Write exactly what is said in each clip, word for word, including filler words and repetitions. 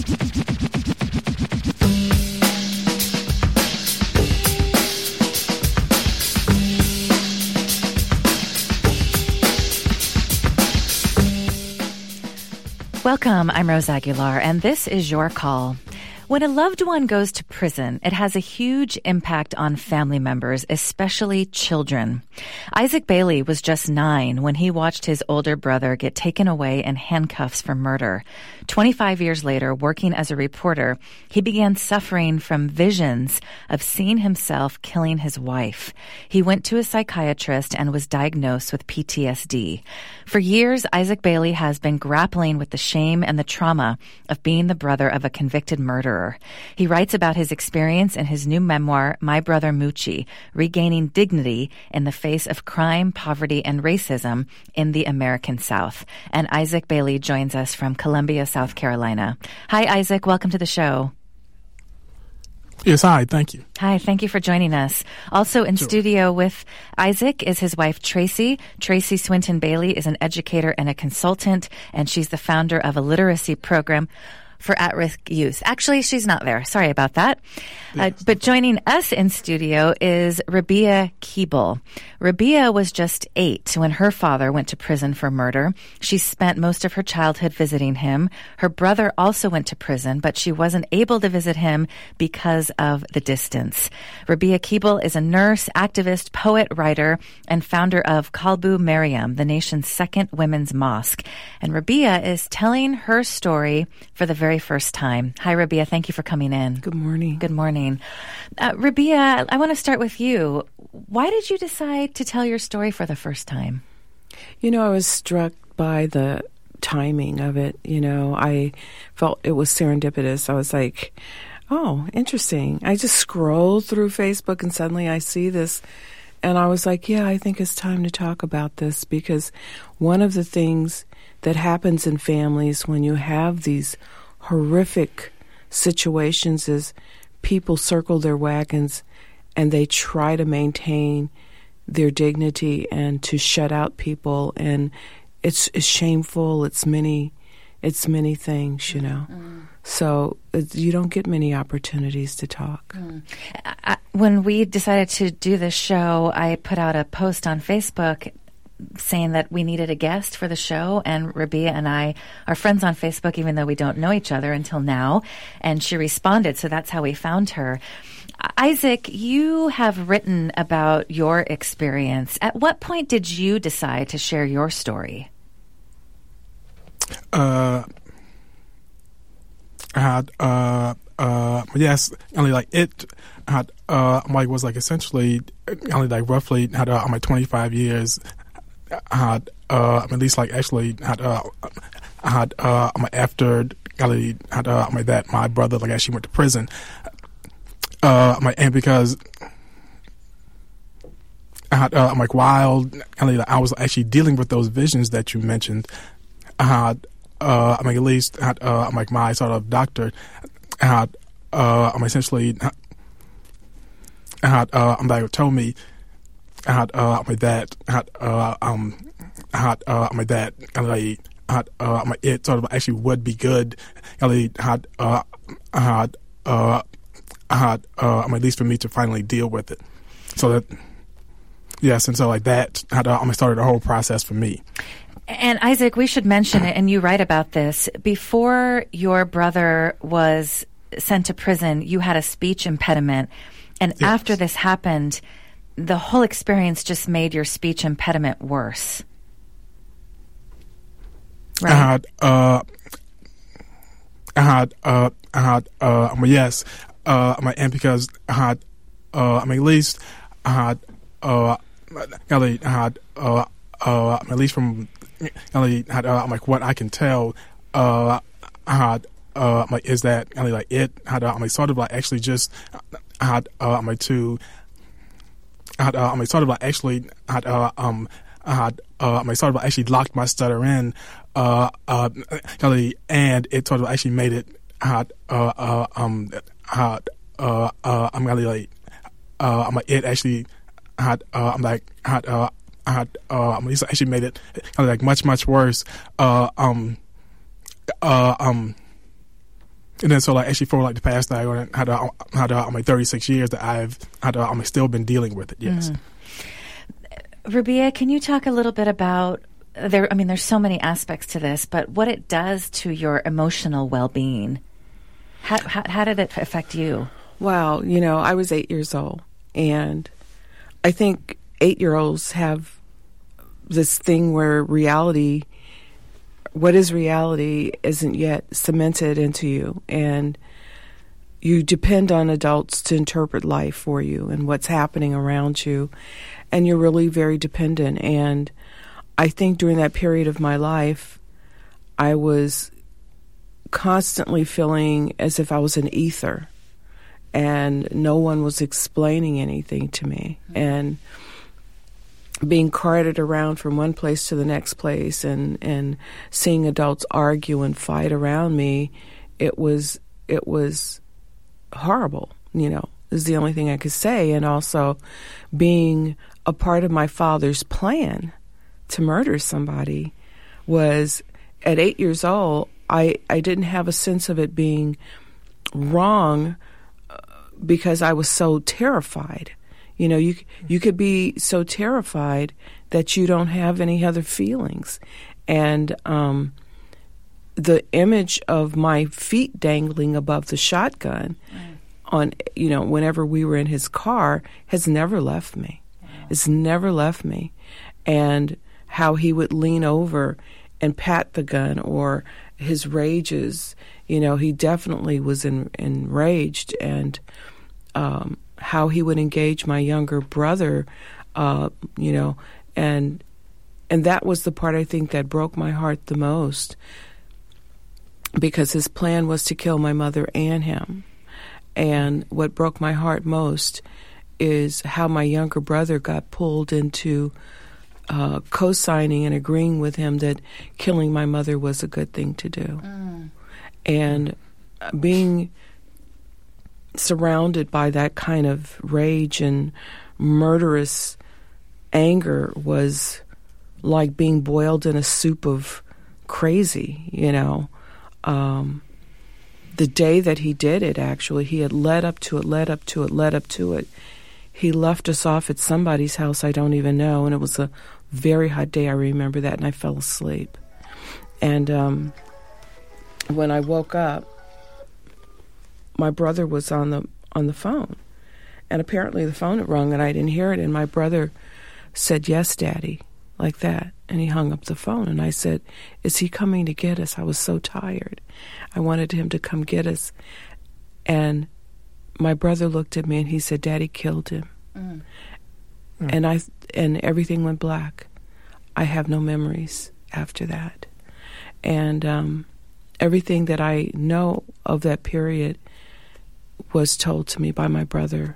Welcome, I'm Rose Aguilar, and this is Your Call. When a loved one goes to prison, it has a huge impact on family members, especially children. Isaac Bailey was just nine when he watched his older brother get taken away in handcuffs for murder. twenty-five years later, working as a reporter, he began suffering from visions of seeing himself killing his wife. He went to a psychiatrist and was diagnosed with P T S D. For years, Isaac Bailey has been grappling with the shame and the trauma of being the brother of a convicted murderer. He writes about his experience in his new memoir, My Brother Moochie, Regaining Dignity in the Face of Crime, Poverty, and Racism in the American South. And Isaac Bailey joins us from Columbia, South Carolina. Hi, Isaac. Welcome to the show. Yes, hi. Thank you. Hi. Thank you for joining us. Also in Sure. studio with Isaac is his wife, Tracy. Tracy Swinton Bailey is an educator and a consultant, and she's the founder of a literacy program for at-risk youth. Actually, she's not there. Sorry about that. Uh, but joining us in studio is Rabia Keeble. Rabia was just eight when her father went to prison for murder. She spent most of her childhood visiting him. Her brother also went to prison, but she wasn't able to visit him because of the distance. Rabia Keeble is a nurse, activist, poet, writer, and founder of Kalbu Maryam, the nation's second women's mosque. And Rabia is telling her story for the very first time. Hi, Rabia. Thank you for coming in. Good morning. Good morning. Uh, Rabia, I want to start with you. Why did you decide to tell your story for the first time? You know, I was struck by the timing of it. You know, I felt it was serendipitous. I was like, oh, interesting. I just scrolled through Facebook and suddenly I see this. And I was like, yeah, I think it's time to talk about this, because one of the things that happens in families when you have these horrific situations is people circle their wagons and they try to maintain their dignity and to shut out people, and it's, it's shameful. It's many, it's many things, you know. Mm. So it, you don't get many opportunities to talk. Mm. I, when we decided to do this show, I put out a post on Facebook saying that we needed a guest for the show, and Rabia and I are friends on Facebook, even though we don't know each other until now, and she responded, so that's how we found her. Isaac, you have written about your experience. At what point did you decide to share your story? Uh, I had, uh, uh, yes, only like it had, uh, like was like essentially only like roughly had uh, my twenty-five years. I had, uh, at least like actually had, uh, I had, uh, after I had, uh, my that my brother like actually went to prison, uh, my and because I had, uh, like while I was actually dealing with those visions that you mentioned, I had, uh, I mean at least had, uh, like my sort of doctor had, uh, I'm essentially had, uh, my told me. I had uh, my dad had uh, um I had uh, my dad I had uh, my it sort of actually would be good. I had uh, I had uh, I had uh, at least for me to finally deal with it. So that yes, and so like that had uh, I started the whole process for me. And Isaac, we should mention it, and you write about this. Before your brother was sent to prison, you had a speech impediment, and yes. After this happened, the whole experience just made your speech impediment worse. Right? I had, uh, I had, uh, I had, uh, yes, uh, my, and because I had, uh, I mean, at least I had, uh, I had, uh, uh, at least from, I had, uh, like what I can tell, uh, I had, uh, like, is that, I mean, like it had, uh, I mean, sort of like actually just, I had, uh, my two. I had, uh, I mean, sort of like actually had, uh, um, I had, uh, I mean, sort of like actually locked my stutter in, uh, uh, and it sort of actually made it, had, uh, uh, um, had, uh, uh, I'm really like, uh, I'm like, it actually had, uh, I'm like, had, uh, I had, uh, I mean, it actually made it kind of like much, much worse, uh, um, uh, um, and then so like actually for like the past like how to how to I'm like thirty-six years that I've how to I'm still been dealing with it. Yes. Mm. Rabia, can you talk a little bit about there? I mean, there's so many aspects to this, but what it does to your emotional well-being. How how, how did it affect you? Well, you know, I was eight years old, and I think eight-year-olds have this thing where reality, what is reality, isn't yet cemented into you, and you depend on adults to interpret life for you and what's happening around you, and you're really very dependent. And I think during that period of my life, I was constantly feeling as if I was an ether, and no one was explaining anything to me, and being carted around from one place to the next place, and, and seeing adults argue and fight around me, it was it was horrible, you know, is the only thing I could say. And also being a part of my father's plan to murder somebody was, at eight years old, I, I didn't have a sense of it being wrong because I was so terrified. You know, you you could be so terrified that you don't have any other feelings. And um, the image of my feet dangling above the shotgun right. on, you know, whenever we were in his car has never left me. Wow. It's never left me. And how he would lean over and pat the gun, or his rages, you know, he definitely was en- enraged. And um, how he would engage my younger brother, uh, you know, and and that was the part I think that broke my heart the most, because his plan was to kill my mother and him. And what broke my heart most is how my younger brother got pulled into uh, co-signing and agreeing with him that killing my mother was a good thing to do. Mm. And being surrounded by that kind of rage and murderous anger was like being boiled in a soup of crazy, you know. Um, the day that he did it, actually, he had led up to it, led up to it, led up to it. He left us off at somebody's house, I don't even know, and it was a very hot day, I remember that, and I fell asleep. And um, when I woke up, my brother was on the on the phone, and apparently the phone had rung, and I didn't hear it, and my brother said, "Yes, Daddy," like that, and he hung up the phone, and I said, "Is he coming to get us?" I was so tired. I wanted him to come get us, and my brother looked at me, and he said, "Daddy killed him," mm. Mm. and I and everything went black. I have no memories after that, and um, everything that I know of that period was told to me by my brother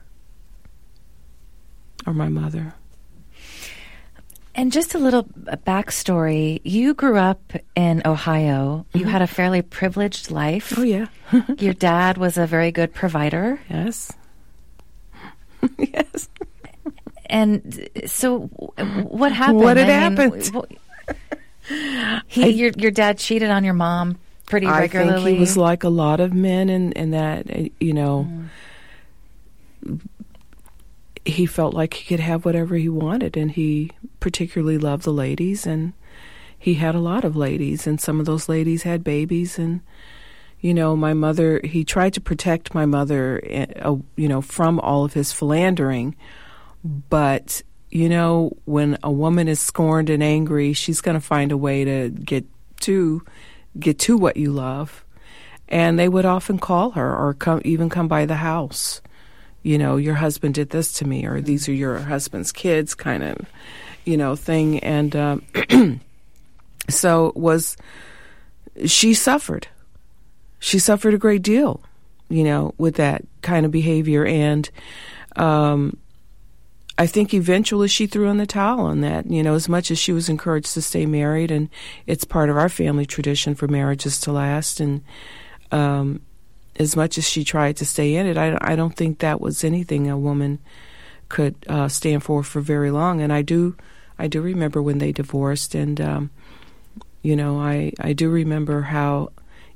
or my mother. And just a little backstory. You grew up in Ohio. Mm-hmm. You had a fairly privileged life. Oh, yeah. Your dad was a very good provider. Yes. Yes. And so what happened? What had I happened? Mean, he, I, your, your dad cheated on your mom pretty regularly? I think he was like a lot of men in, in that, you know, mm. he felt like he could have whatever he wanted, and he particularly loved the ladies, and he had a lot of ladies, and some of those ladies had babies, and, you know, my mother, he tried to protect my mother, uh, you know, from all of his philandering, but, you know, when a woman is scorned and angry, she's going to find a way to get to get to what you love. And they would often call her, or come, even come by the house. You know, your husband did this to me, or these are your husband's kids, kind of, you know, thing. And um, so it was, she suffered. She suffered a great deal, you know, with that kind of behavior. And um, I think eventually she threw in the towel on that, you know, as much as she was encouraged to stay married. And it's part of our family tradition for marriages to last. And um, as much as she tried to stay in it, I, I don't think that was anything a woman could uh, stand for for very long. And I do I do remember when they divorced. And, um, you know, I, I do remember how,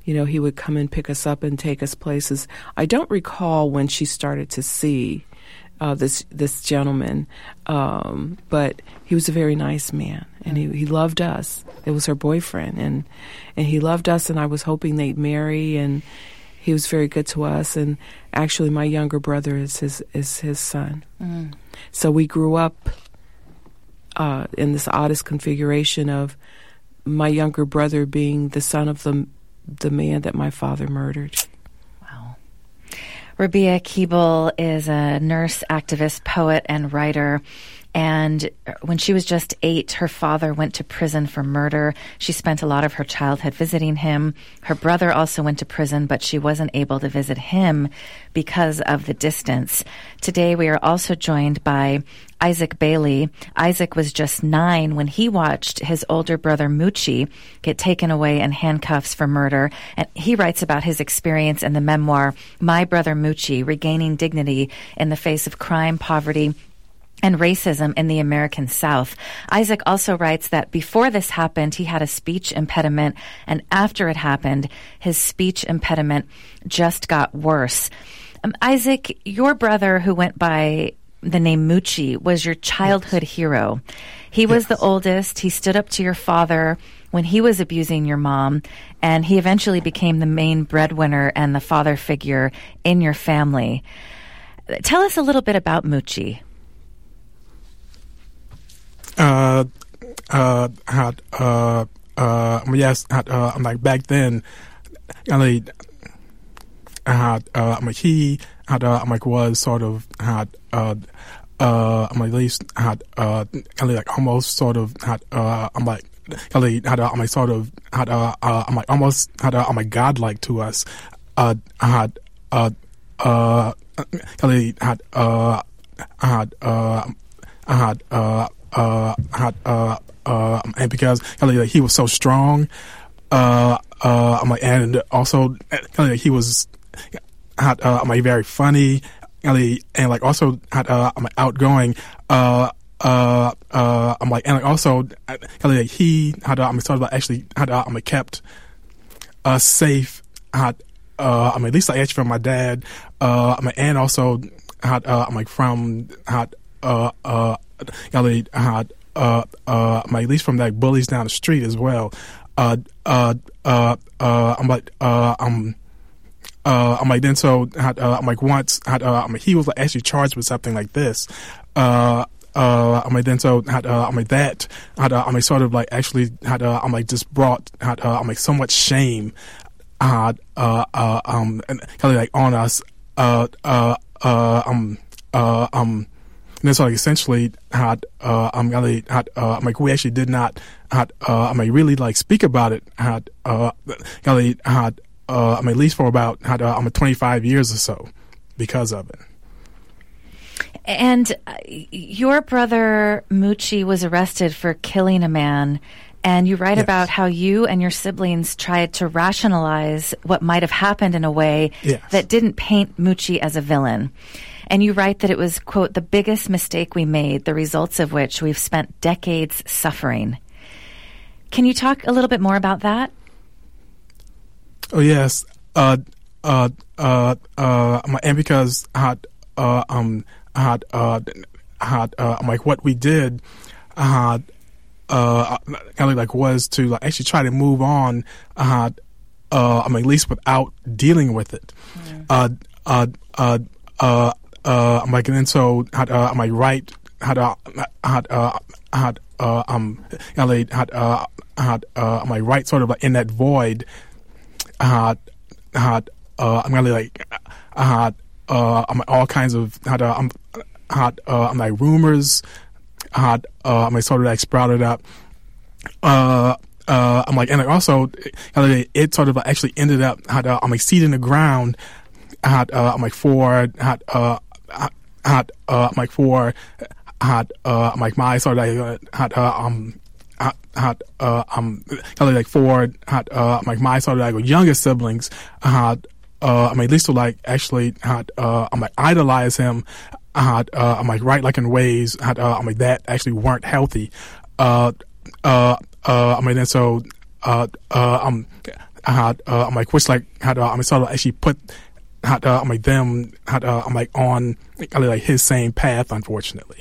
you know, he would come and pick us up and take us places. I don't recall when she started to see uh, this this gentleman, um, but he was a very nice man, and he, he loved us. It was her boyfriend, and and he loved us, and I was hoping they'd marry, and he was very good to us. And actually, my younger brother is his is his son. Mm. So we grew up uh, in this oddest configuration of my younger brother being the son of the the man that my father murdered. Wow. Rabia Keeble is a nurse, activist, poet, and writer. And when she was just eight, her father went to prison for murder. She spent a lot of her childhood visiting him. Her brother also went to prison, but she wasn't able to visit him because of the distance. Today, we are also joined by Isaac Bailey. Isaac was just nine when he watched his older brother Moochie get taken away in handcuffs for murder. And he writes about his experience in the memoir, My Brother Moochie, Regaining Dignity in the Face of Crime, Poverty, and Racism in the American South. Isaac also writes that before this happened, he had a speech impediment, and after it happened, his speech impediment just got worse. Um, Isaac, your brother, who went by the name Moochie, was your childhood yes. hero. He was yes. the oldest. He stood up to your father when he was abusing your mom, and he eventually became the main breadwinner and the father figure in your family. Tell us a little bit about Moochie. Uh, uh, had, uh, uh, yes, had, uh, like back then, I had, uh, I'm like, he had, uh, I'm like, was sort of, had, uh, uh, I'm like, at least had, uh, like, almost sort of, had, uh, I'm like, had, uh, I'm like, sort of, had, uh, uh, I'm like, almost, had, uh, I'm like, godlike to us. Uh, had, uh, uh, had, uh, had, uh, had, uh, Uh, had, uh, uh, and because like, he was so strong, uh, uh, I'm like, and also like, he was had, uh, I'm like, very funny, and, and like also had, uh, I'm like, outgoing, uh, uh, uh, I'm like, and like also like, he had, uh, I'm sort of like, actually had, uh, I'm like, kept us safe, had, uh, I'm at least like, actually from my dad, uh, I'm like, and also had, uh, I'm like, from had, uh, uh. I had uh uh my at least from like bullies down the street as well. Uh uh uh uh I'm like uh I'm uh I'm like then so had uh I'm like once had uh I'm like, he was like actually charged with something like this. Uh uh I'm like then so had uh I'm like that had uh, I'm like sort of like actually had uh I'm like just brought had uh I'm like so much shame had uh uh um and kind of like on us uh uh uh um uh um And then so like essentially had uh I'm really had uh I'm like we actually did not had uh I mean really like speak about it had uh really had uh I mean at least for about had uh, I'm twenty-five years or so because of it. And uh, your brother Moochie was arrested for killing a man, and you write yes. about how you and your siblings tried to rationalize what might have happened in a way yes. that didn't paint Moochie as a villain. And you write that it was, quote, the biggest mistake we made, the results of which we've spent decades suffering. Can you talk a little bit more about that? Oh, yes. Uh, uh, uh, uh, and because I had, uh, um, I had, uh, I had, uh, like what we did, I had, uh, like was to like actually try to move on, I had, uh, I mean, at least without dealing with it. Mm. Uh, uh, uh, uh, Uh, I'm like, and then so had uh, I'm like, right had uh, had uh, had uh, um had uh, had uh, I'm like, right sort of like in that void had had uh, I'm really like I had uh, I'm like, all kinds of had uh, I'm had uh, I'm like rumors had uh, I'm like sort of like sprouted up. Uh, uh, I'm like, and like also it sort of like actually ended up had uh, I'm like seed in the ground had uh, I'm like for had uh. had uh like for had uh like my sort of like had uh, um had, had uh um like for had uh like my sort of like youngest siblings had uh I mean at least to like actually had uh I'm like idolize him had uh I'm like right like in ways had uh I'm like that actually weren't healthy uh uh uh I mean and so uh uh um had uh, I'm like which like had uh, I'm sort of actually put had uh, I'm like them had uh, I'm like on like, like his same path, unfortunately.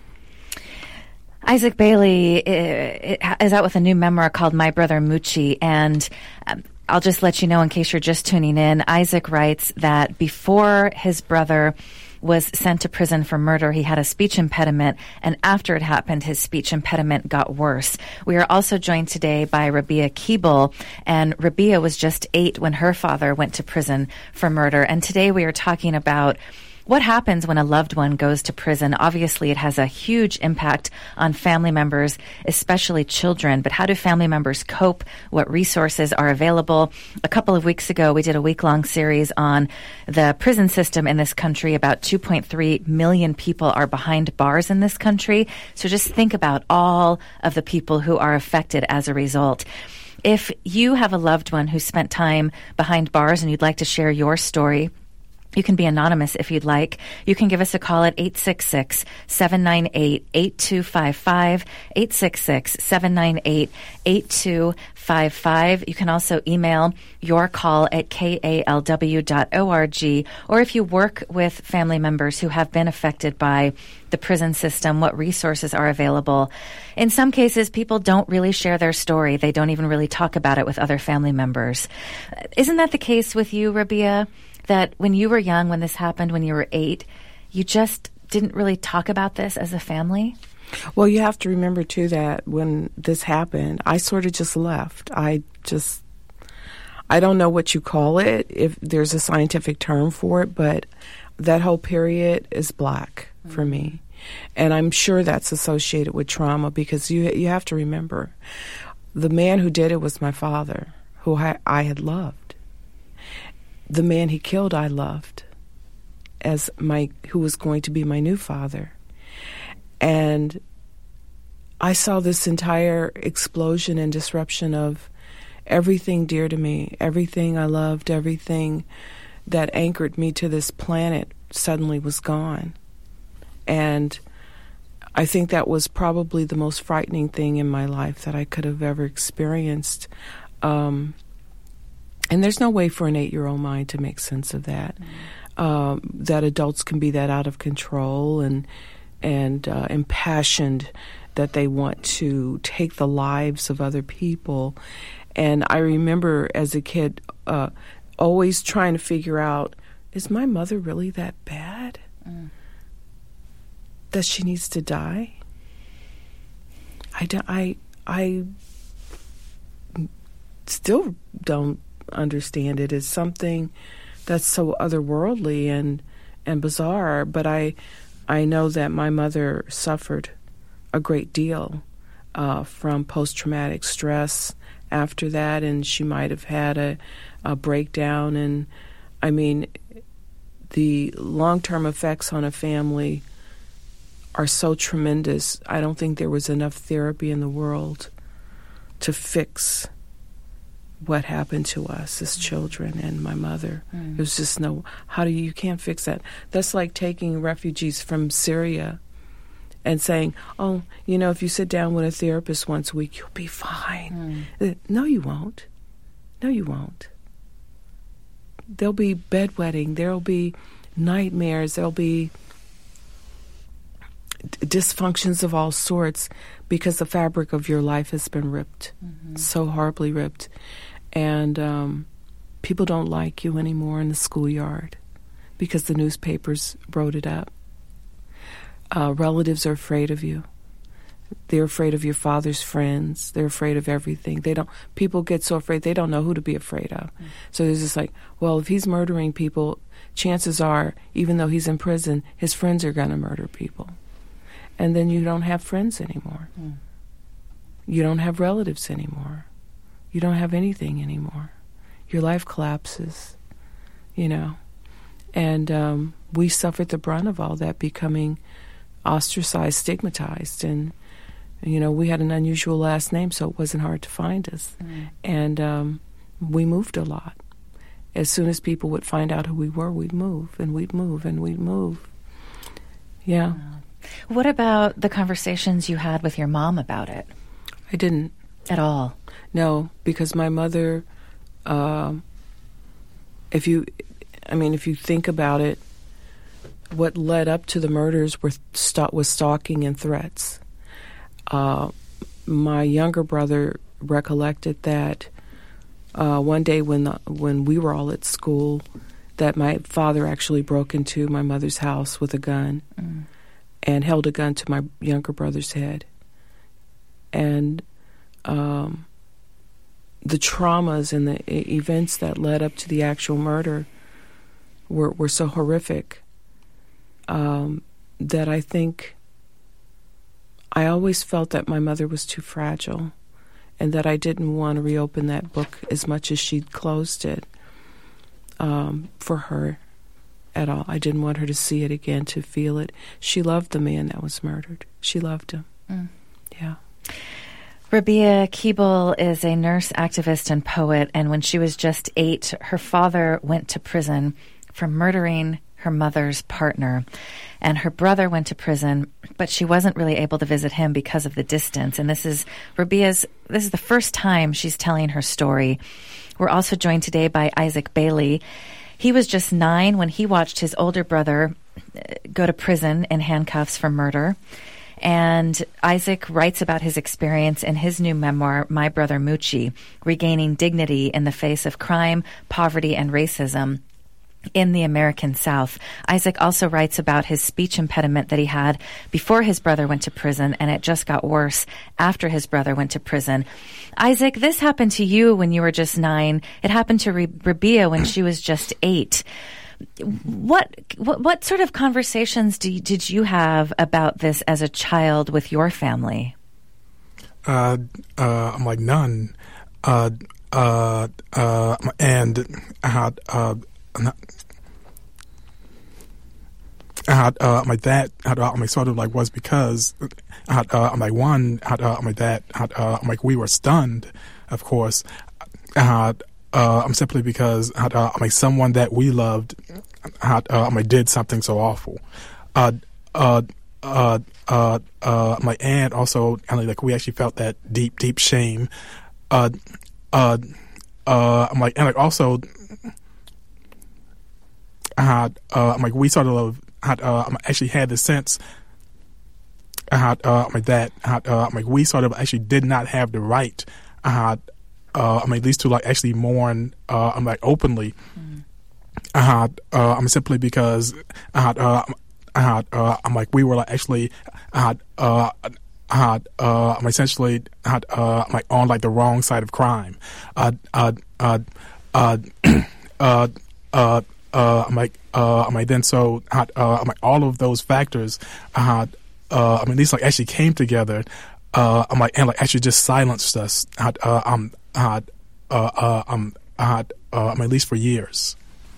Isaac Bailey is out with a new memoir called My Brother Moochie, and um, I'll just let you know in case you're just tuning in, Isaac writes that before his brother was sent to prison for murder, he had a speech impediment, and after it happened, his speech impediment got worse. We are also joined today by Rabia Keeble, and Rabia was just eight when her father went to prison for murder, and today we are talking about what happens when a loved one goes to prison. Obviously, it has a huge impact on family members, especially children. But how do family members cope? What resources are available? A couple of weeks ago, we did a week-long series on the prison system in this country. About two point three million people are behind bars in this country. So just think about all of the people who are affected as a result. If you have a loved one who spent time behind bars and you'd like to share your story, you can be anonymous if you'd like. You can give us a call at eight six six, seven nine eight, eight two five five, eight six six, seven nine eight, eight two five five. You can also email your call at k a l w dot org. Or if you work with family members who have been affected by the prison system, what resources are available. In some cases, people don't really share their story. They don't even really talk about it with other family members. Isn't that the case with you, Rabia? That when you were young, when this happened, when you were eight, you just didn't really talk about this as a family? Well, you have to remember, too, that when this happened, I sort of just left. I just, I don't know what you call it, if there's a scientific term for it, but that whole period is black mm-hmm. for me. And I'm sure that's associated with trauma because you you have to remember, the man who did it was my father, who I, I had loved. The man he killed, I loved, as my who was going to be my new father. And I saw this entire explosion and disruption of everything dear to me, everything I loved, everything that anchored me to this planet suddenly was gone. And I think that was probably the most frightening thing in my life that I could have ever experienced. Um, And there's no way for an eight-year-old mind to make sense of that, mm-hmm. um, that adults can be that out of control and and uh, impassioned that they want to take the lives of other people. And I remember as a kid uh, always trying to figure out, is my mother really that bad? Mm. That she needs to die? I, do, I, I still don't understand it. As something that's so otherworldly and and bizarre, but I I know that my mother suffered a great deal uh, from post-traumatic stress after that, and she might have had a, a breakdown. And I mean, the long-term effects on a family are so tremendous. I don't think there was enough therapy in the world to fix what happened to us as children and my mother. Mm. It was just no, how do you, you can't fix that. That's like taking refugees from Syria and saying, oh, you know, if you sit down with a therapist once a week, you'll be fine. Mm. No, you won't. No, you won't. There'll be bedwetting. There'll be nightmares. There'll be dysfunctions of all sorts because the fabric of your life has been ripped, mm-hmm. so horribly ripped. And um, people don't like you anymore in the schoolyard because the newspapers wrote it up. Uh, relatives are afraid of you. They're afraid of your father's friends. They're afraid of everything. They don't. People get so afraid they don't know who to be afraid of. Mm-hmm. So it's just like, well, if he's murdering people, chances are, even though he's in prison, his friends are going to murder people. And then you don't have friends anymore. Mm. You don't have relatives anymore. You don't have anything anymore. Your life collapses, you know. And um, we suffered the brunt of all that, becoming ostracized, stigmatized. And, you know, we had an unusual last name, so it wasn't hard to find us. Mm. And um, we moved a lot. As soon as people would find out who we were, we'd move, and we'd move, and we'd move. Yeah. Wow. What about the conversations you had with your mom about it? I didn't. At all? No, because my mother uh, if you, I mean, if you think about it, what led up to the murders were st- was stalking and threats. Uh, my younger brother recollected that uh, one day when the, when we were all at school, that my father actually broke into my mother's house with a gun mm. and held a gun to my younger brother's head. And um, the traumas and the e- events that led up to the actual murder were, were so horrific um, that I think I always felt that my mother was too fragile and that I didn't want to reopen that book as much as she'd closed it um, for her at all. I didn't want her to see it again, to feel it. She loved the man that was murdered. She loved him. Mm. Yeah. Rabia Keeble is a nurse, activist, and poet, and when she was just eight, her father went to prison for murdering her mother's partner. And her brother went to prison, but she wasn't really able to visit him because of the distance. And this is Rabia's, this is the first time she's telling her story. We're also joined today by Isaac Bailey. He was just nine when he watched his older brother go to prison in handcuffs for murder. And Isaac writes about his experience in his new memoir, My Brother Moochie, Regaining Dignity in the Face of Crime, Poverty, and Racism in the American South. Isaac also writes about his speech impediment that he had before his brother went to prison, and it just got worse after his brother went to prison. Isaac, this happened to you when you were just nine. It happened to Rabia when she was just eight. What, what what sort of conversations do you, did you have about this as a child with your family? Uh, uh, I'm like none. Uh, uh, uh, and I had uh, I had uh, my dad had uh, my sort of like was because I had uh, my one had uh, my dad had uh, like we were stunned, of course. I had. Uh, I'm simply because uh, like someone that we loved had uh, I did something so awful. Uh, uh, uh, uh, uh, my aunt also like we actually felt that deep, deep shame. Uh, uh, uh, I'm like and like also had uh, I'm like we sort of had uh, actually had the sense had uh, my dad had uh, like we sort of actually did not have the right. Had Uh, I mean, at least to like actually mourn, uh, I'm like openly. Mm. I had, uh, I'm simply because I had, uh, I had, uh, I'm like we were like actually, I had, uh, I had, uh, I'm essentially had, uh, I'm like on like the wrong side of crime. Uh, uh, uh, uh, uh, uh, uh, I'm like, uh, I'm like then so had, uh, I'm like all of those factors. I had, uh, I mean, these like actually came together. Uh, I'm like and like actually just silenced us. I had, uh, I'm. had uh, uh, um, had uh, I mean, at least for years.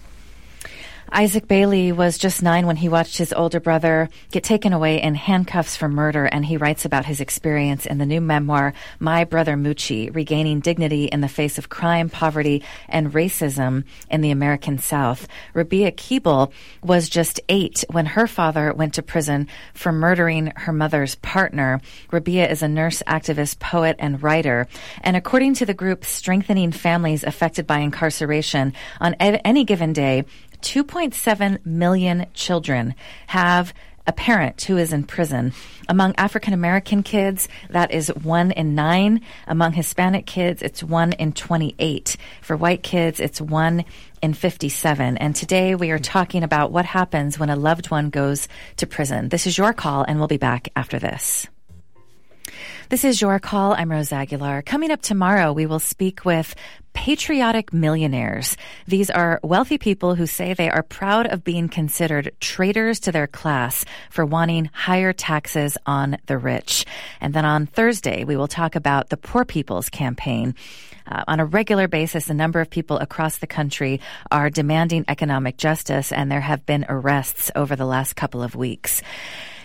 Isaac Bailey was just nine when he watched his older brother get taken away in handcuffs for murder, and he writes about his experience in the new memoir, My Brother Moochie, Regaining Dignity in the Face of Crime, Poverty, and Racism in the American South. Rabia Keeble was just eight when her father went to prison for murdering her mother's partner. Rabia is a nurse, activist, poet, and writer. And according to the group Strengthening Families Affected by Incarceration, on any given day, two point seven million children have a parent who is in prison. Among African American kids, that is one in nine. Among Hispanic kids, it's one in twenty-eight. For white kids, it's one in fifty-seven. And today we are talking about what happens when a loved one goes to prison. This is Your Call, and we'll be back after this. This is Your Call. I'm Rose Aguilar. Coming up tomorrow, we will speak with patriotic millionaires. These are wealthy people who say they are proud of being considered traitors to their class for wanting higher taxes on the rich. And then on Thursday, we will talk about the Poor People's Campaign. Uh, on a regular basis, a number of people across the country are demanding economic justice, and there have been arrests over the last couple of weeks.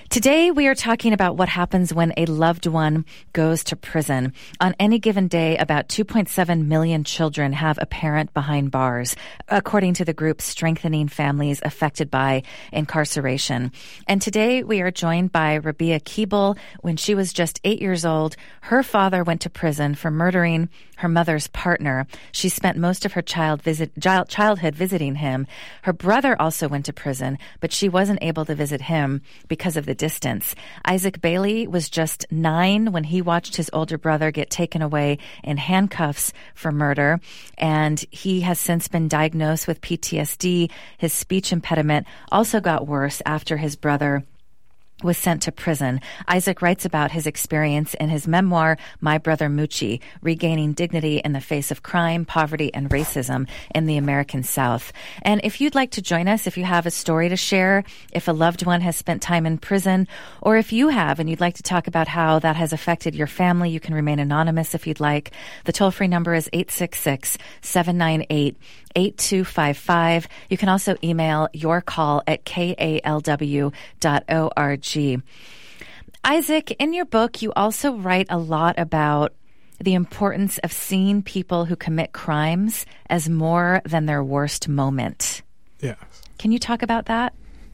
Today, we are talking about what happens when a loved one goes to prison. On any given day, about two point seven million children have a parent behind bars, according to the group Strengthening Families Affected by Incarceration. And today, we are joined by Rabia Keeble. When she was just eight years old, her father went to prison for murdering her mother's partner. She spent most of her child visit, childhood visiting him. Her brother also went to prison, but she wasn't able to visit him because of the distance. Isaac Bailey was just nine when he watched his older brother get taken away in handcuffs for murder, and he has since been diagnosed with P T S D. His speech impediment also got worse after his brother was sent to prison. Isaac writes about his experience in his memoir, My Brother Moochie, Regaining Dignity in the Face of Crime, Poverty, and Racism in the American South. And if you'd like to join us, if you have a story to share, if a loved one has spent time in prison, or if you have and you'd like to talk about how that has affected your family, you can remain anonymous if you'd like. The toll-free number is eight six six, seven nine eight, eight two five five. You can also email your call at k a l w dot org. Isaac, in your book, you also write a lot about the importance of seeing people who commit crimes as more than their worst moment. Yes. Can you talk about that?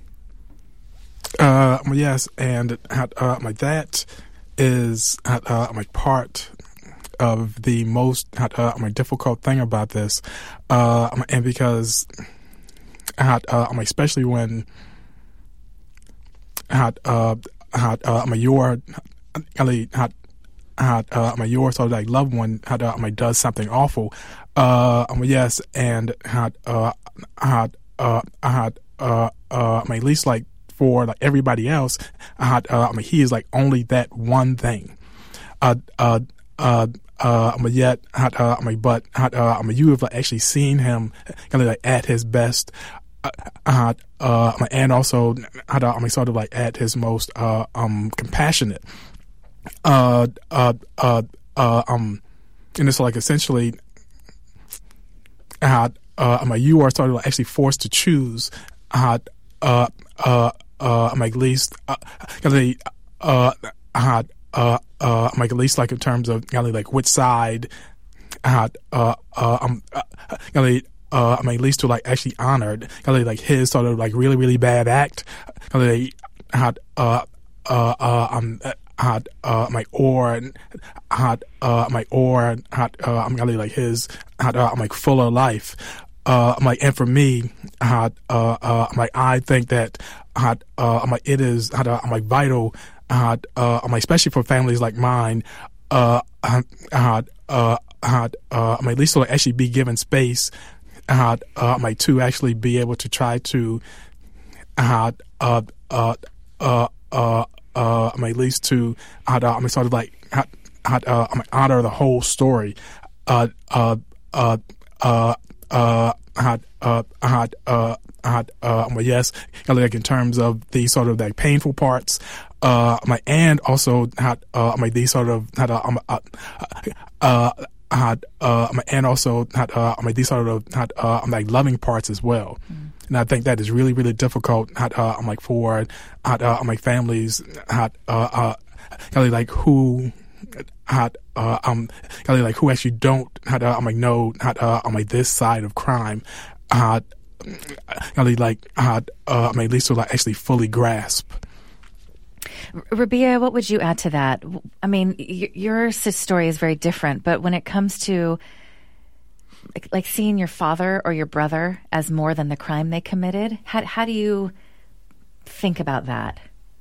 Uh, yes, and uh, my that is uh, my part of the most uh, my difficult thing about this, uh, and because uh, especially when had uh had uh my your had had uh my your sort of like loved one had uh my does something awful, uh um, yes, and had uh had uh had uh uh my at least like for like everybody else, had uh I mean he is like only that one thing, uh uh uh. Uh, but yet, had, uh, I mean, but had, uh, I mean, you have like, actually seen him kind of like at his best, uh, had, uh, and also had, uh, I mean, sort of like at his most, uh, um, compassionate, uh, uh, uh, uh, um, and it's like essentially, had, uh, I mean, you are sort of like actually forced to choose, had, uh, uh, uh, I mean, at least, uh, uh, had, Uh, uh, like at least like in terms of you know, like which side, uh, uh, uh, um, uh, you know, uh, I mean at least to like actually honored, you know, like his sort of like really really bad act, you know, had uh uh uh um had uh my or had uh my or had uh I'm really like his had uh like fuller life, uh like and for me had uh uh like I think that had uh like it is had uh like vital. Had uh, especially for families like mine, uh, had uh, had uh, at least to like actually be given space, had uh, like to actually be able to try to, had uh, uh, uh, uh, uh, at least to, had uh, I mean sort of like had had uh, I mean, honor the whole story, uh, uh, uh, uh, uh, had uh, had uh. Had, uh, well, yes, like in terms of the sort of like painful parts, uh, my and also had, uh, my these sort of had, uh, um, uh, uh, had, uh, my and also had, uh, my these sort of had, uh, like loving parts as well. Mm. And I think that is really, really difficult. Had, uh, I'm like for, had, uh, my families had, uh, uh, kind of like who, had uh um kind of like who actually don't had uh, I'm like know had uh on like this side of crime had kind of like had uh I mean at least to like actually fully grasp. Rabia, what would you add to that? I mean, y- your story is very different, but when it comes to like, like seeing your father or your brother as more than the crime they committed, how how do you think about that?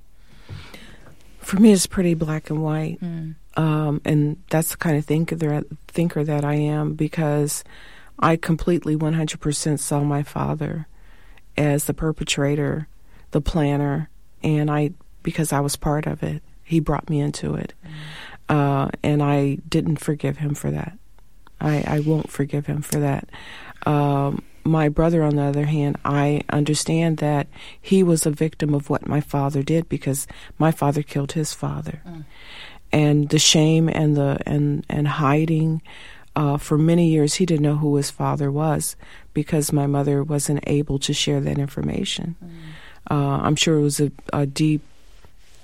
For me, it's pretty black and white. Mm. Um, and that's the kind of thinker, thinker that I am, because I completely one hundred percent saw my father as the perpetrator, the planner, and I, because I was part of it, he brought me into it. Mm. Uh, and I didn't forgive him for that. I, I won't forgive him for that. Um, my brother, on the other hand, I understand that he was a victim of what my father did, because my father killed his father. Mm. And the shame and the and, and hiding, uh, for many years he didn't know who his father was, because my mother wasn't able to share that information. Mm. Uh, I'm sure it was a, a deep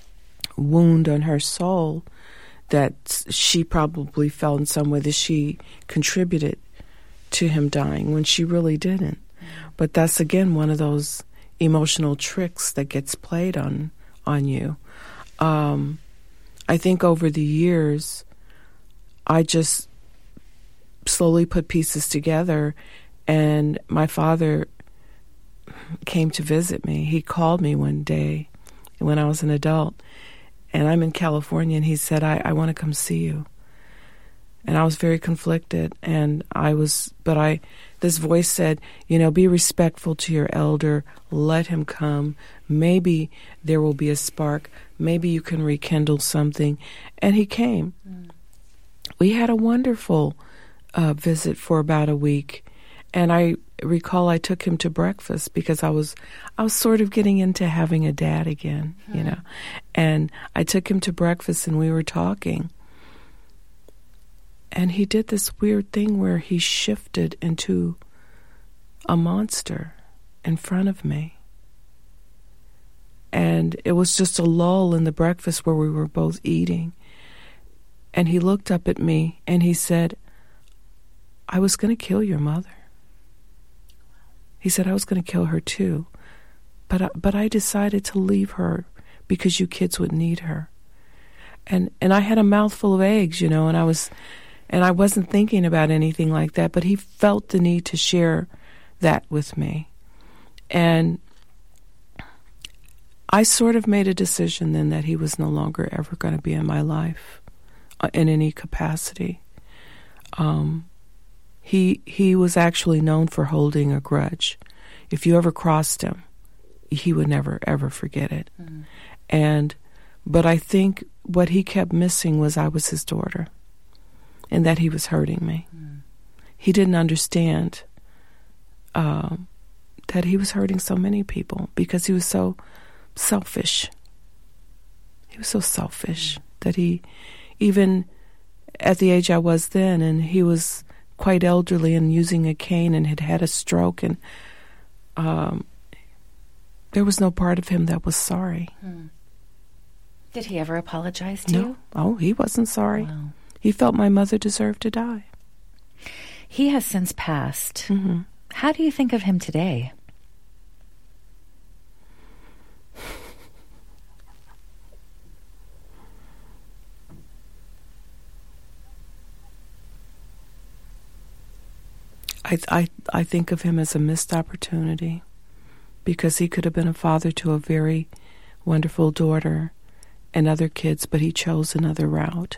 wound on her soul that she probably felt in some way that she contributed to him dying when she really didn't. But that's, again, one of those emotional tricks that gets played on on you. Um, I think over the years, I just slowly put pieces together, and my father came to visit me. He called me one day when I was an adult, and I'm in California, and he said, I, I want to come see you. And I was very conflicted, and I was, but I, this voice said, you know, be respectful to your elder, let him come. Maybe there will be a spark. Maybe you can rekindle something. And he came. Mm. We had a wonderful uh, visit for about a week, and I recall I took him to breakfast because I was, I was sort of getting into having a dad again, mm. you know. And I took him to breakfast, and we were talking. And he did this weird thing where he shifted into a monster in front of me. And it was just a lull in the breakfast where we were both eating. And he looked up at me and he said, I was going to kill your mother. He said, I was going to kill her too. But I, but I decided to leave her because you kids would need her. And and I had a mouthful of eggs, you know, and I was... And I wasn't thinking about anything like that, but he felt the need to share that with me. And I sort of made a decision then that he was no longer ever going to be in my life uh, in any capacity. Um, he he was actually known for holding a grudge. If you ever crossed him, he would never, ever forget it. Mm. And but I think what he kept missing was I was his daughter. And that he was hurting me. Mm. He didn't understand uh, that he was hurting so many people because he was so selfish. He was so selfish mm. that he, even at the age I was then, and he was quite elderly and using a cane and had had a stroke, and um, there was no part of him that was sorry. Mm. Did he ever apologize to no. you? Oh, he wasn't sorry. Wow. He felt my mother deserved to die. He has since passed. Mm-hmm. How do you think of him today? I, I, I think of him as a missed opportunity because he could have been a father to a very wonderful daughter and other kids, but he chose another route.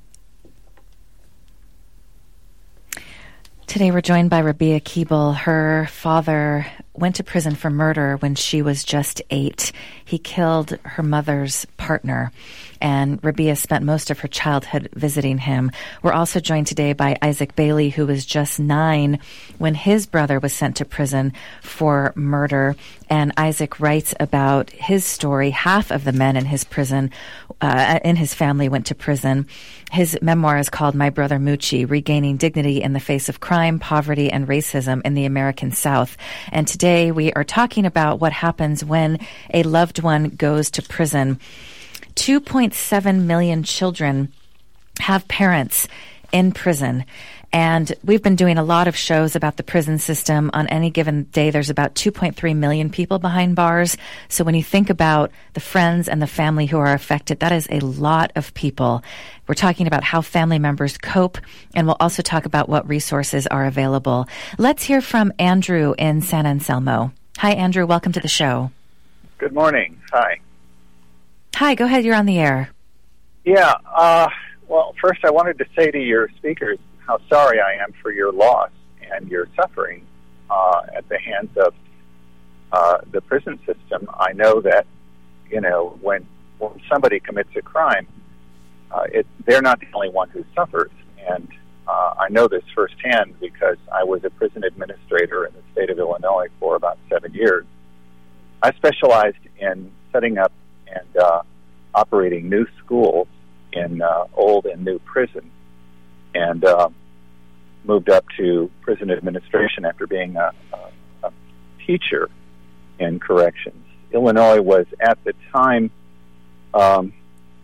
Today we're joined by Rabia Keeble. Her father went to prison for murder when she was just eight. He killed her mother's partner, and Rabia spent most of her childhood visiting him. We're also joined today by Isaac Bailey, who was just nine when his brother was sent to prison for murder. And Isaac writes about his story. Half of the men in his prison, uh, in his family, went to prison. His memoir is called My Brother Moochie, Regaining Dignity in the Face of Crime, Poverty, and Racism in the American South. And today we are talking about what happens when a loved one goes to prison. two point seven million children have parents in prison. And we've been doing a lot of shows about the prison system. On any given day, there's about two point three million people behind bars. So when you think about the friends and the family who are affected, that is a lot of people. We're talking about how family members cope, and we'll also talk about what resources are available. Let's hear from Andrew in San Anselmo. Hi, Andrew. Welcome to the show. Good morning. Hi. Hi. Go ahead. You're on the air. Yeah. Uh, well, first I wanted to say to your speakers how sorry I am for your loss and your suffering uh, at the hands of uh, the prison system. I know that, you know, when, when somebody commits a crime, uh, it, they're not the only one who suffers. And uh, I know this firsthand because I was a prison administrator in the state of Illinois for about seven years. I specialized in setting up and uh, operating new schools in uh, old and new prisons, and uh, moved up to prison administration after being a, a, a teacher in corrections. Illinois was at the time um,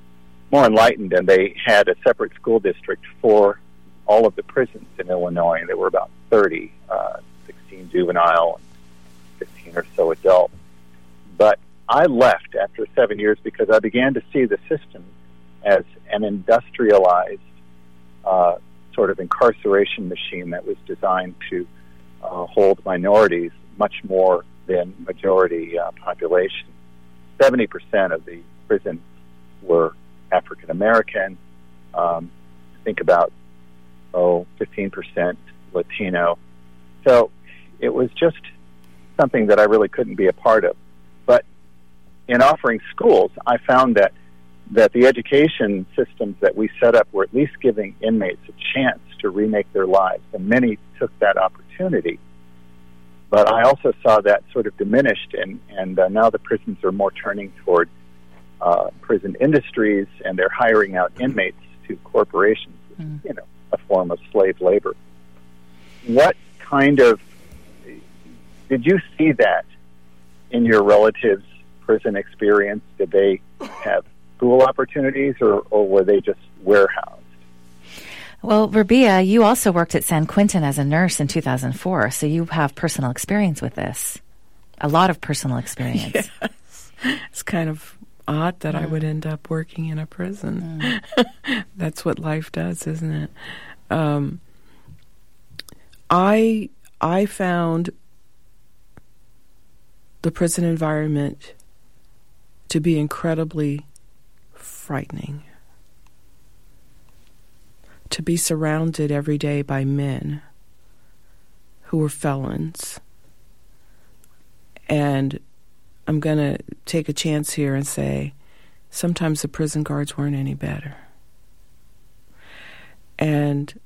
more enlightened, and they had a separate school district for all of the prisons in Illinois. There were about thirty, uh, sixteen juvenile, and fifteen or so adult. But I left after seven years because I began to see the system as an industrialized uh, sort of incarceration machine that was designed to uh, hold minorities much more than majority uh, population. seventy percent of the prisons were African American. Um, think about, oh, fifteen percent Latino. So it was just something that I really couldn't be a part of. But in offering schools, I found that that the education systems that we set up were at least giving inmates a chance to remake their lives, and many took that opportunity. But I also saw that sort of diminished, and, and uh, now the prisons are more turning toward uh, prison industries, and they're hiring out inmates to corporations, which mm. is, you know, a form of slave labor. What kind of, did you see that in your relatives' prison experience? Did they have school opportunities, or, or were they just warehoused? Well, Rabia, you also worked at San Quentin as a nurse in two thousand four, so you have personal experience with this. A lot of personal experience. Yes. It's kind of odd that mm. I would end up working in a prison. Mm. That's what life does, isn't it? Um, I I found the prison environment to be incredibly frightening. To be surrounded every day by men who were felons. And I'm going to take a chance here and say sometimes the prison guards weren't any better. And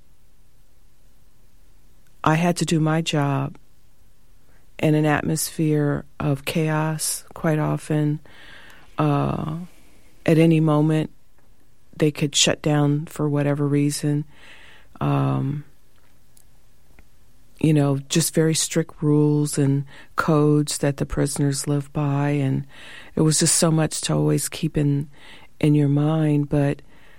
I had to do my job in an atmosphere of chaos quite often. Uh, at any moment, they could shut down for whatever reason. Um, you know, just very strict rules and codes that the prisoners live by. And it was just so much to always keep in, in your mind. But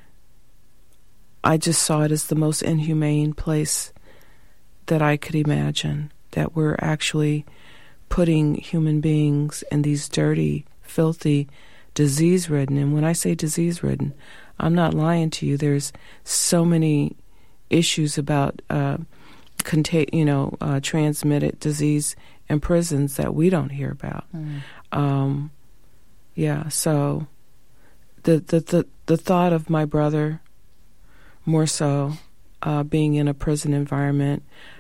I just saw it as the most inhumane place that I could imagine, that we're actually putting human beings in these dirty, filthy, disease-ridden, and when I say disease-ridden, I'm not lying to you. There's so many issues about, uh, contag- you know, uh, transmitted disease in prisons that we don't hear about. Mm. Um, yeah, so the, the the the thought of my brother, more so, uh, being in a prison environment,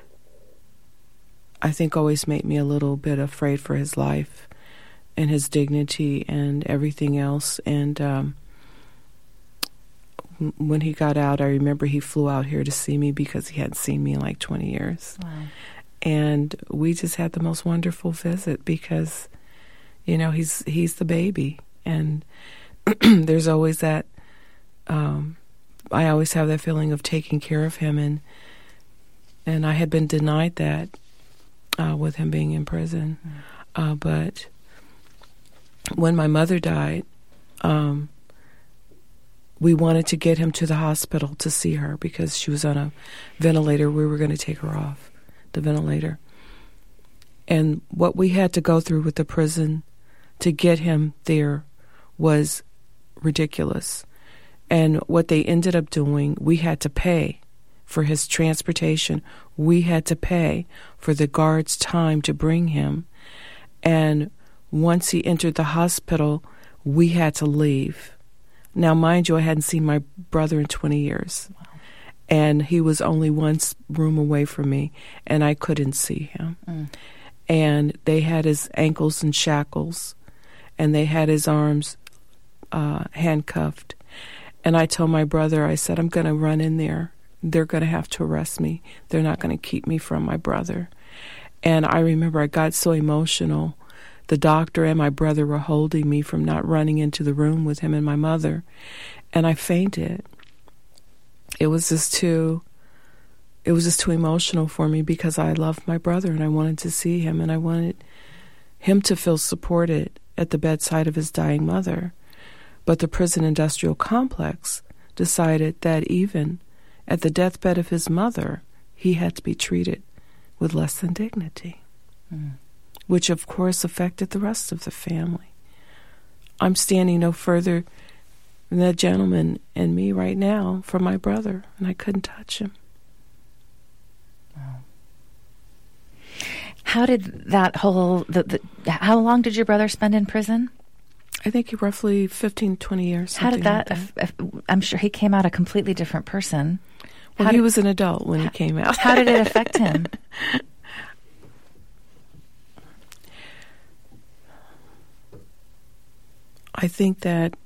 I think always made me a little bit afraid for his life and his dignity and everything else. And um, when he got out, I remember he flew out here to see me because he hadn't seen me in like twenty years. Wow. And we just had the most wonderful visit because, you know, he's he's the baby. And there's always that, um, I always have that feeling of taking care of him. And, and I had been denied that uh, with him being in prison. Mm. Uh, but when my mother died, um, we wanted to get him to the hospital to see her because she was on a ventilator. We were going to take her off the ventilator. And what we had to go through with the prison to get him there was ridiculous. And what they ended up doing, we had to pay for his transportation. We had to pay for the guard's time to bring him. And once he entered the hospital, we had to leave. Now, mind you, I hadn't seen my brother in twenty years. Wow. And he was only one room away from me, and I couldn't see him. Mm. And they had his ankles in shackles, and they had his arms uh, handcuffed. And I told my brother, I said, I'm going to run in there. They're going to have to arrest me. They're not going to keep me from my brother. And I remember I got so emotional. The doctor and my brother were holding me from not running into the room with him and my mother. And I fainted. It was just too, it was just too emotional for me because I loved my brother and I wanted to see him and I wanted him to feel supported at the bedside of his dying mother. But the prison industrial complex decided that even at the deathbed of his mother, he had to be treated with less than dignity, mm. which of course affected the rest of the family. I'm standing no further than that gentleman and me right now from my brother, and I couldn't touch him. Wow. How did that whole, the, the, how long did your brother spend in prison? I think roughly fifteen, twenty years. How did that, like that. If, if, I'm sure he came out a completely different person. Well, how he did, was an adult when he came out. How did it affect him? I think that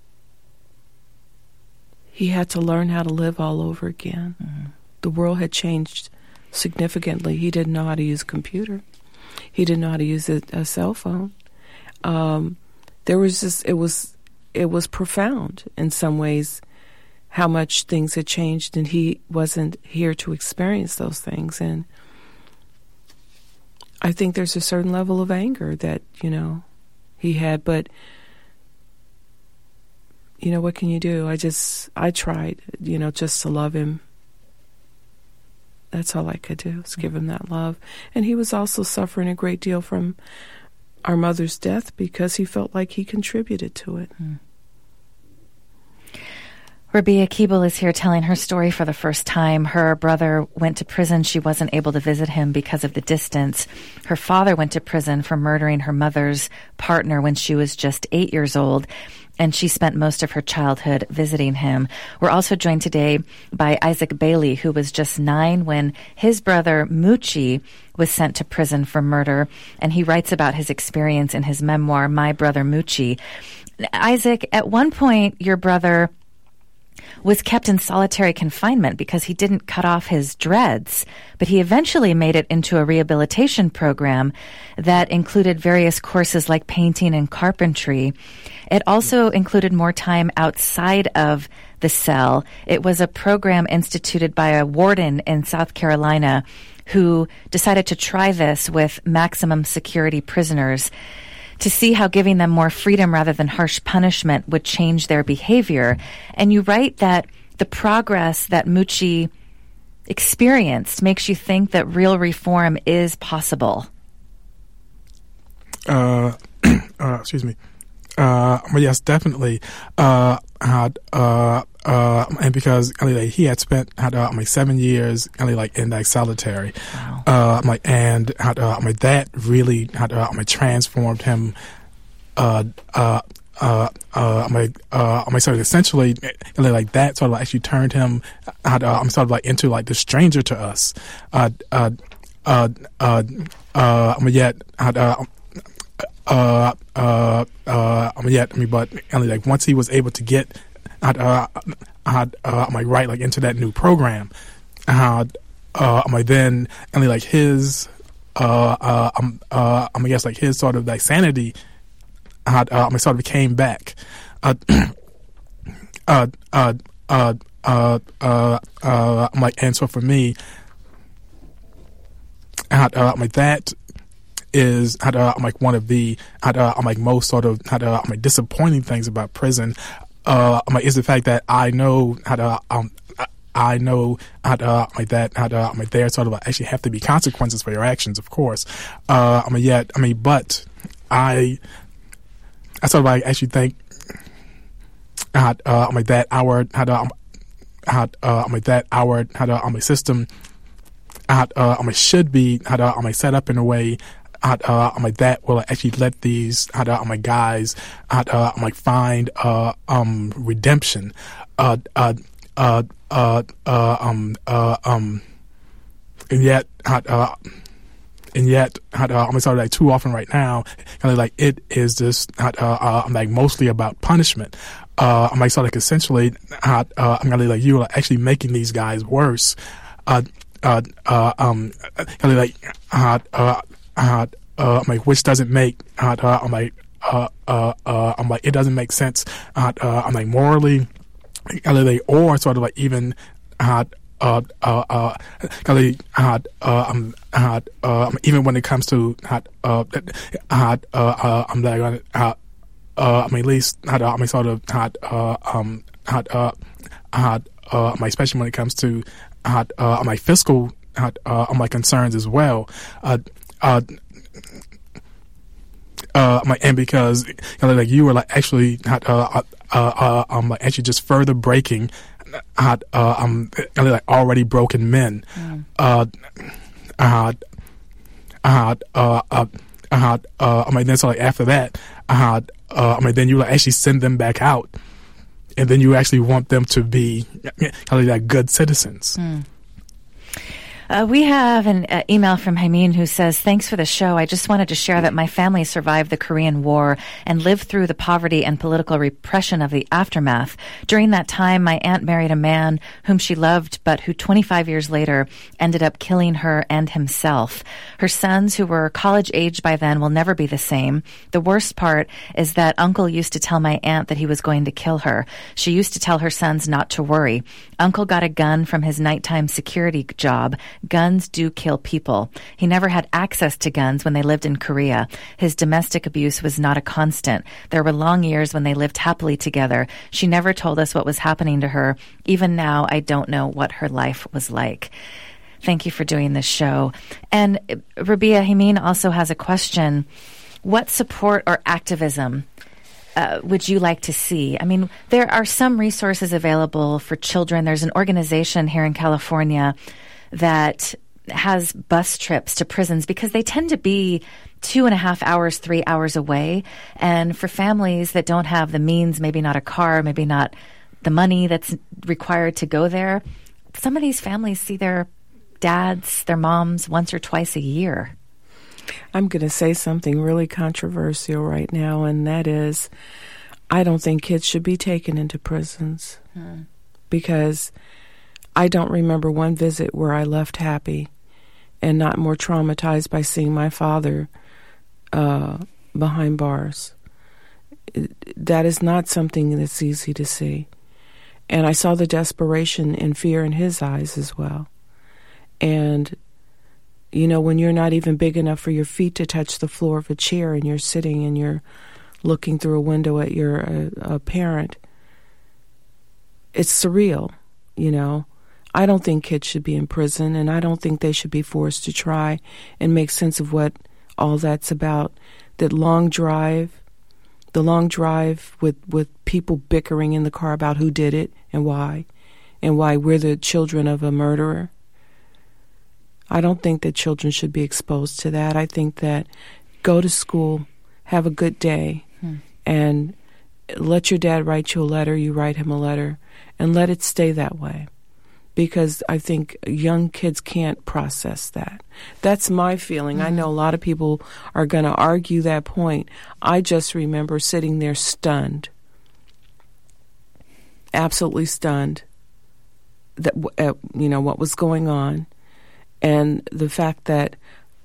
he had to learn how to live all over again. Mm-hmm. The world had changed significantly. He didn't know how to use a computer. He didn't know how to use a, a cell phone. Um, there was just, it was, it was profound in some ways how much things had changed, and he wasn't here to experience those things. And I think there's a certain level of anger that, you know, he had, but you know, what can you do? I just, I tried, you know, just to love him. That's all I could do, was give him that love. And he was also suffering a great deal from our mother's death because he felt like he contributed to it. Mm. Rabia Keeble is here telling her story for the first time. Her brother went to prison. She wasn't able to visit him because of the distance. Her father went to prison for murdering her mother's partner when she was just eight years old, and she spent most of her childhood visiting him. We're also joined today by Isaac Bailey, who was just nine when his brother Moochie was sent to prison for murder, and he writes about his experience in his memoir, My Brother Moochie. Isaac, at one point, your brother was kept in solitary confinement because he didn't cut off his dreads, but he eventually made it into a rehabilitation program that included various courses like painting and carpentry. It also included more time outside of the cell. It was a program instituted by a warden in South Carolina who decided to try this with maximum security prisoners to see how giving them more freedom rather than harsh punishment would change their behavior. And you write that the progress that Moochie experienced makes you think that real reform is possible. Uh, uh, excuse me. Uh, well, yes, definitely. Uh, had, uh, uh, and because like, he had spent had uh, like seven years like in like solitary, wow. uh, like and had uh, like that really had uh, like transformed him. Uh, uh, uh, uh, like uh, like sort of essentially like that sort of actually turned him had uh, I'm sort of like into like the stranger to us. Uh, uh, uh, uh, uh, but yet had uh. Uh, uh, uh, I mean, yeah, I mean, but only like once he was able to get, I'd, uh, I'd, uh, I'm like right, like into that new program, I'd, uh, I'm like then only like his, uh, uh, um, uh, I'm I guess like his sort of like sanity, I'd, uh, I'm like sort of came back, uh, uh, uh, uh, uh, uh, uh, I'm like, and so for me, I'd, uh, I'm like that. Is how uh, I'm like one of the how uh, I'm like most sort of how uh, I'm like disappointing things about prison. Uh, I'm like is the fact that I know how to um I know how uh, like that how uh, I'm like there sort of like actually have to be consequences for your actions, of course. Uh, I mean yet I mean but I I sort of like actually think how uh, I'm like that our how uh, how uh, I'm like that our how uh, I'm like system how uh, I'm like should be how uh, I'm like set up in a way. Uh, I'm like that will actually let these uh, I'm like guys uh, I'm like find uh, um redemption uh uh uh uh, uh um uh um and yet uh, and yet uh, I'm sorry like too often right now kind of like it is just uh, uh, I'm like mostly about punishment. uh I'm like sort of like essentially uh, uh, I'm gonna like you are actually making these guys worse. uh uh uh um kind of like uh uh Uh, uh, I'm like, which doesn't make, uh, uh, I'm like, uh, uh, uh, I'm like, it doesn't make sense, uh, uh, I'm like, morally, or sort of like even, uh, uh, uh, uh, uh, uh, um, uh, uh, even when it comes to, uh, uh, uh, uh, I'm like, uh, uh, I mean, at least had uh, I mean, sort of had uh, um, had uh, had uh, I mean, especially when it comes to had uh, my fiscal had uh, my concerns as well. Uh, uh, uh, my, and because you know, like you were like actually had uh, uh, uh, um, like actually just further breaking had uh, um like already broken men. Mm. Uh, uh, uh, uh, uh, uh, uh, I mean, then so like after that, uh, uh, I mean, then you like actually send them back out, and then you actually want them to be kind of like good citizens. Mm. Uh, we have an uh, email from Hamin who says, thanks for the show. I just wanted to share that my family survived the Korean War and lived through the poverty and political repression of the aftermath. During that time, my aunt married a man whom she loved, but who twenty-five years later ended up killing her and himself. Her sons, who were college age by then, will never be the same. The worst part is that Uncle used to tell my aunt that he was going to kill her. She used to tell her sons not to worry. Uncle got a gun from his nighttime security job. Guns do kill people. He never had access to guns when they lived in Korea. His domestic abuse was not a constant. There were long years when they lived happily together. She never told us what was happening to her. Even now, I don't know what her life was like. Thank you for doing this show. And Rabia, Hamin also has a question. What support or activism Uh, would you like to see? I mean, there are some resources available for children. There's an organization here in California that has bus trips to prisons because they tend to be two and a half hours, three hours away. And for families that don't have the means, maybe not a car, maybe not the money that's required to go there, some of these families see their dads, their moms once or twice a year. I'm going to say something really controversial right now, and that is I don't think kids should be taken into prisons hmm. because I don't remember one visit where I left happy and not more traumatized by seeing my father uh, behind bars. That is not something that's easy to see. And I saw the desperation and fear in his eyes as well. And you know, when you're not even big enough for your feet to touch the floor of a chair and you're sitting and you're looking through a window at your uh, a parent, it's surreal, you know. I don't think kids should be in prison, and I don't think they should be forced to try and make sense of what all that's about. That long drive, the long drive with, with people bickering in the car about who did it and why, and why we're the children of a murderer. I don't think that children should be exposed to that. I think that go to school, have a good day, hmm. and let your dad write you a letter, you write him a letter, and let it stay that way. Because I think young kids can't process that. That's my feeling. Mm-hmm. I know a lot of people are going to argue that point. I just remember sitting there stunned, absolutely stunned, that uh, you know, what was going on. And the fact that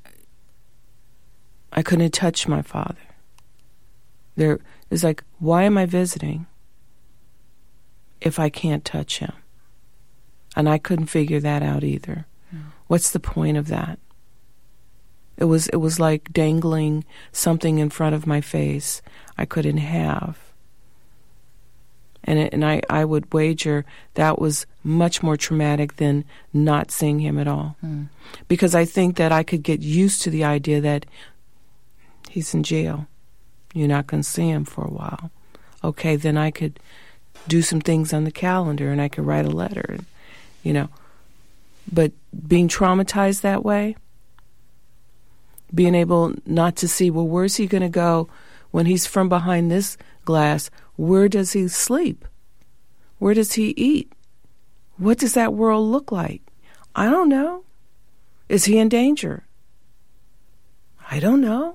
I couldn't touch my father. There is like, why am I visiting if I can't touch him? And I couldn't figure that out either. Mm. What's the point of that? It was it was like dangling something in front of my face I couldn't have. And it, and I, I would wager that was much more traumatic than not seeing him at all. Mm. Because I think that I could get used to the idea that he's in jail. You're not going to see him for a while. Okay, then I could do some things on the calendar and I could write a letter, and, you know. But being traumatized that way, being able not to see, well, where's he going to go when he's from behind this glass? Where does he sleep? Where does he eat? What does that world look like? I don't know. Is he in danger? I don't know.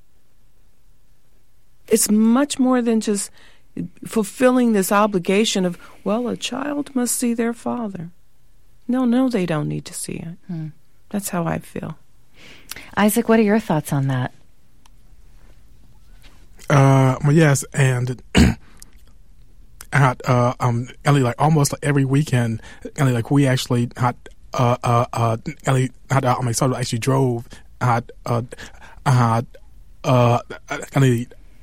It's much more than just fulfilling this obligation of, well, a child must see their father. No, no, they don't need to see it. Hmm. That's how I feel. Isaac, what are your thoughts on that? Uh, well, yes, and had uh, um, Ellie, like almost like every weekend, Ellie, like we actually had uh uh uh Ellie had uh, I mean, sort of actually drove had uh had uh Ellie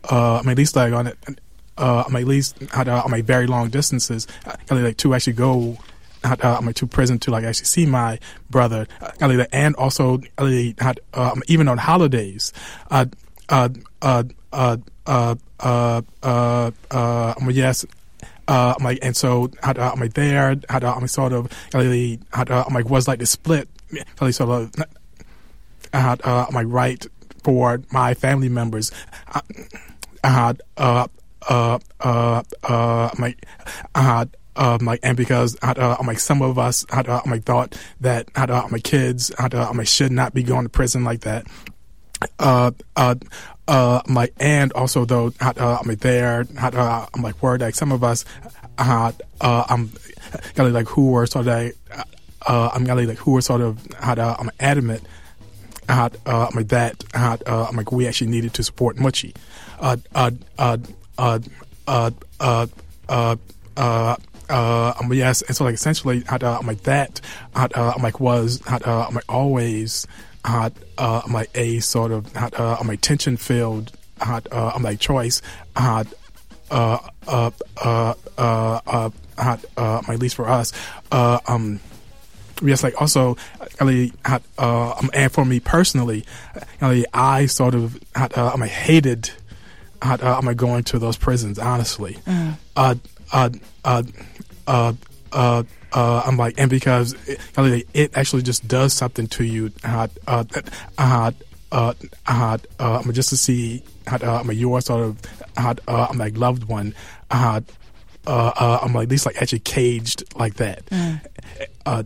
uh, I mean, at least like on it, uh, I mean, at least had uh, on my very long distances, I like to actually go. Had, uh, I mean, to prison to like actually see my brother, uh, and also uh, had uh, even on holidays. Uh, uh, uh, uh, uh, uh, uh, uh, I mean, yes. Uh, I'm like, and so had uh, I'm like there, had uh, I'm sort of really had uh, I'm like was like the split, really sort of had uh, I'm like right for my family members. I, I had uh uh uh uh I'm like I had. Um, like, and because uh, like some of us had uh, like thought that had uh, my kids had uh, like should not be going to prison like that. Uh, uh, uh, like, and also though had uh, I'm like there had uh, I'm like word like some of us had uh, I'm really like who were sort of like, uh, I'm really like who were sort of had uh, I'm adamant had uh, I'm like that had uh, I'm like we actually needed to support Muchi. Uh, uh, uh, uh, uh, uh, uh, uh, Uh, um, yes, and so like essentially, had uh, I'm like that, had uh, I'm like was had uh, I'm like always had uh, I'm like a sort of had uh, I'm like tension filled had uh, I'm like choice had uh uh uh uh uh had uh at least for us uh um. Yes, like also, really had uh um, and for me personally, really, I sort of had uh, I'm like hated had uh, I'm like going to those prisons honestly. Mm. Uh, uh, uh, uh, uh, uh, I'm like, and because it, it actually just does something to you. Uh, uh, uh, uh, uh, uh, just to see, uh, I'm your sort of, uh, I'm like loved one. Uh, uh, uh, I'm like at least like actually caged like that. Mm. Uh,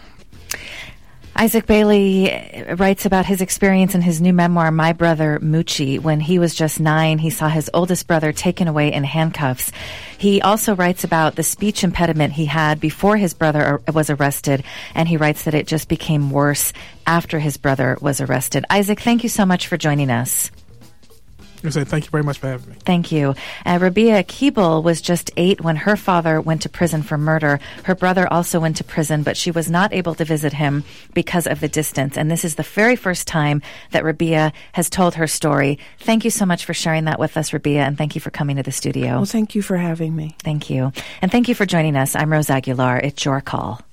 Isaac Bailey writes about his experience in his new memoir, My Brother Muchi. When he was just nine, he saw his oldest brother taken away in handcuffs. He also writes about the speech impediment he had before his brother was arrested, and he writes that it just became worse after his brother was arrested. Isaac, thank you so much for joining us. I say thank you very much for having me. Thank you. Uh, Rabia Keeble was just eight when her father went to prison for murder. Her brother also went to prison, but she was not able to visit him because of the distance. And this is the very first time that Rabia has told her story. Thank you so much for sharing that with us, Rabia, and thank you for coming to the studio. Well, thank you for having me. Thank you. And thank you for joining us. I'm Rose Aguilar. It's your call.